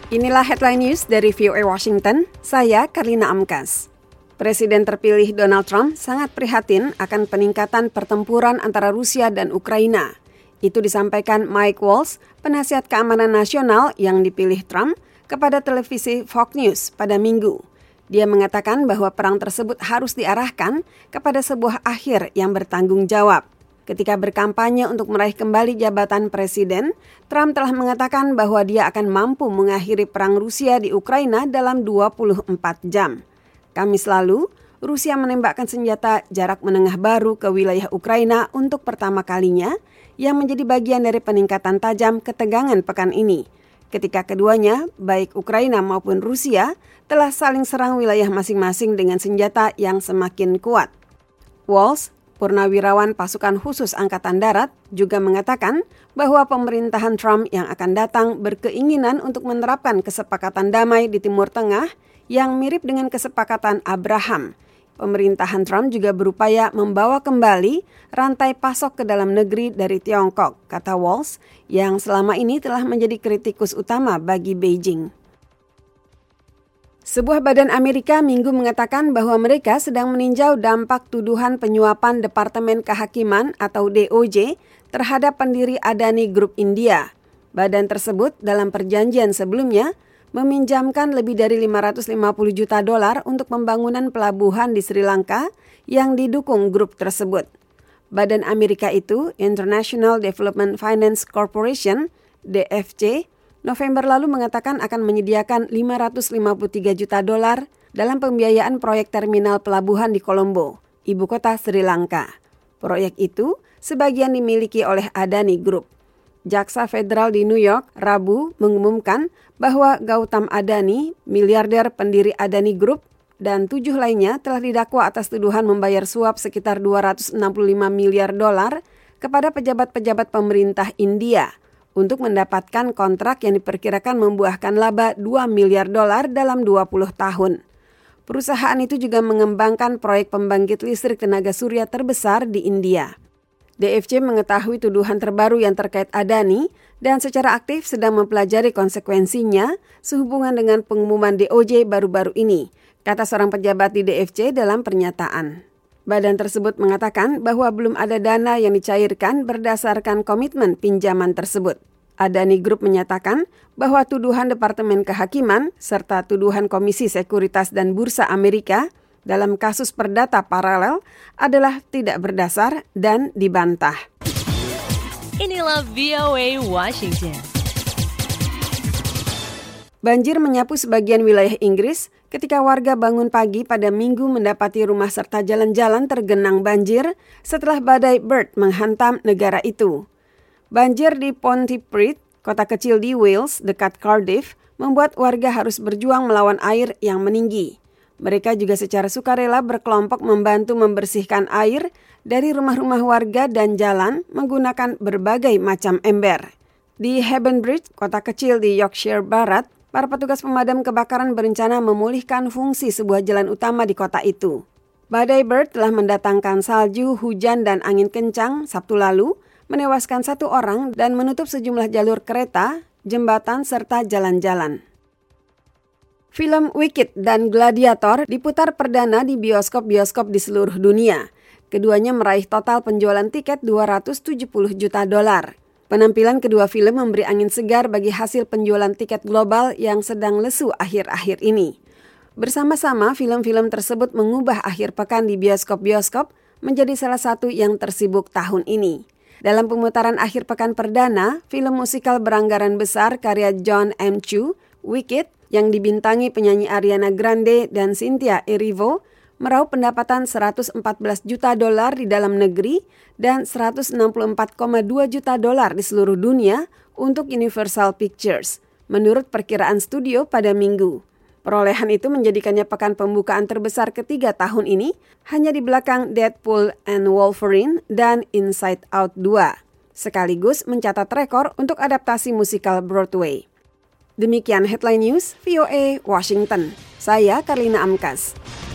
Inilah headline news dari VOA Washington, saya Karlina Amkas. Presiden terpilih Donald Trump sangat prihatin akan peningkatan pertempuran antara Rusia dan Ukraina. Itu disampaikan Mike Waltz, penasihat keamanan nasional yang dipilih Trump, kepada televisi Fox News pada Minggu. Dia mengatakan bahwa perang tersebut harus diarahkan kepada sebuah akhir yang bertanggung jawab. Ketika berkampanye untuk meraih kembali jabatan presiden, Trump telah mengatakan bahwa dia akan mampu mengakhiri perang Rusia di Ukraina dalam 24 jam. Kamis lalu, Rusia menembakkan senjata jarak menengah baru ke wilayah Ukraina untuk pertama kalinya, yang menjadi bagian dari peningkatan tajam ketegangan pekan ini. Ketika keduanya, baik Ukraina maupun Rusia, telah saling serang wilayah masing-masing dengan senjata yang semakin kuat. Waltz, purnawirawan pasukan khusus Angkatan Darat, juga mengatakan bahwa pemerintahan Trump yang akan datang berkeinginan untuk menerapkan kesepakatan damai di Timur Tengah yang mirip dengan kesepakatan Abraham. Pemerintahan Trump juga berupaya membawa kembali rantai pasok ke dalam negeri dari Tiongkok, kata Waltz, yang selama ini telah menjadi kritikus utama bagi Beijing. Sebuah badan Amerika Minggu mengatakan bahwa mereka sedang meninjau dampak tuduhan penyuapan Departemen Kehakiman atau DOJ terhadap pendiri Adani Group India. Badan tersebut dalam perjanjian sebelumnya meminjamkan lebih dari $550 juta untuk pembangunan pelabuhan di Sri Lanka yang didukung grup tersebut. Badan Amerika itu, International Development Finance Corporation, DFC, November lalu mengatakan akan menyediakan $553 juta dalam pembiayaan proyek terminal pelabuhan di Colombo, ibu kota Sri Lanka. Proyek itu sebagian dimiliki oleh Adani Group. Jaksa Federal di New York, Rabu, mengumumkan bahwa Gautam Adani, miliarder pendiri Adani Group, dan 7 lainnya telah didakwa atas tuduhan membayar suap sekitar $265 miliar kepada pejabat-pejabat pemerintah India untuk mendapatkan kontrak yang diperkirakan membuahkan laba $2 miliar dalam 20 tahun. Perusahaan itu juga mengembangkan proyek pembangkit listrik tenaga surya terbesar di India. DFC mengetahui tuduhan terbaru yang terkait Adani dan secara aktif sedang mempelajari konsekuensinya sehubungan dengan pengumuman DOJ baru-baru ini, kata seorang pejabat di DFC dalam pernyataan. Badan tersebut mengatakan bahwa belum ada dana yang dicairkan berdasarkan komitmen pinjaman tersebut. Adani Group menyatakan bahwa tuduhan Departemen Kehakiman serta tuduhan Komisi Sekuritas dan Bursa Amerika dalam kasus perdata paralel adalah tidak berdasar dan dibantah. Inilah VOA Washington. Banjir menyapu sebagian wilayah Inggris ketika warga bangun pagi pada Minggu mendapati rumah serta jalan-jalan tergenang banjir setelah badai Bert menghantam negara itu. Banjir di Pontypridd, kota kecil di Wales dekat Cardiff, membuat warga harus berjuang melawan air yang meninggi. Mereka juga secara sukarela berkelompok membantu membersihkan air dari rumah-rumah warga dan jalan menggunakan berbagai macam ember. Di Hebden Bridge, kota kecil di Yorkshire Barat, para petugas pemadam kebakaran berencana memulihkan fungsi sebuah jalan utama di kota itu. Badai Bert telah mendatangkan salju, hujan, dan angin kencang Sabtu lalu, menewaskan 1 orang dan menutup sejumlah jalur kereta, jembatan, serta jalan-jalan. Film Wicked dan Gladiator diputar perdana di bioskop-bioskop di seluruh dunia. Keduanya meraih total penjualan tiket $270 juta. Penampilan kedua film memberi angin segar bagi hasil penjualan tiket global yang sedang lesu akhir-akhir ini. Bersama-sama, film-film tersebut mengubah akhir pekan di bioskop-bioskop menjadi salah satu yang tersibuk tahun ini. Dalam pemutaran akhir pekan perdana, film musikal beranggaran besar karya John M. Chu, Wicked, yang dibintangi penyanyi Ariana Grande dan Cynthia Erivo, meraup pendapatan $114 juta di dalam negeri dan $164,2 juta di seluruh dunia untuk Universal Pictures, menurut perkiraan studio pada Minggu. Perolehan itu menjadikannya pekan pembukaan terbesar ketiga tahun ini, hanya di belakang Deadpool and Wolverine dan Inside Out 2, sekaligus mencatat rekor untuk adaptasi musikal Broadway. Demikian headline news VOA Washington. Saya Karlina Amkas.